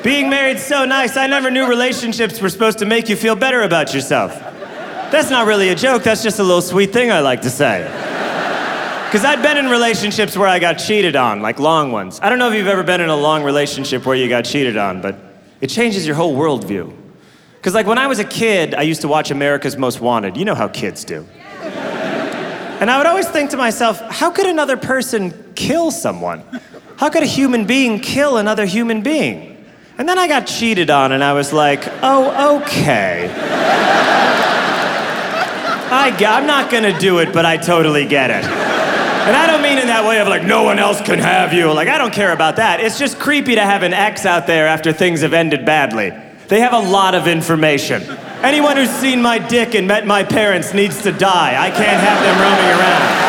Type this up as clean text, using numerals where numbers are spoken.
Being married's so nice. I never knew relationships were supposed to make you feel better about yourself. That's not really a joke, that's just a little sweet thing I like to say. Because I'd been in relationships where I got cheated on, like long ones. I don't know if you've ever been in a long relationship where you got cheated on, but it changes your whole worldview. Because like when I was a kid, I used to watch America's Most Wanted. You know how kids do. And I would always think to myself, how could another person kill someone? How could a human being kill another human being? And then I got cheated on and I was like, oh, okay. I'm not gonna do it, but I totally get it. And I don't mean in that way of like, no one else can have you. Like, I don't care about that. It's just creepy to have an ex out there after things have ended badly. They have a lot of information. Anyone who's seen my dick and met my parents needs to die. I can't have them roaming around.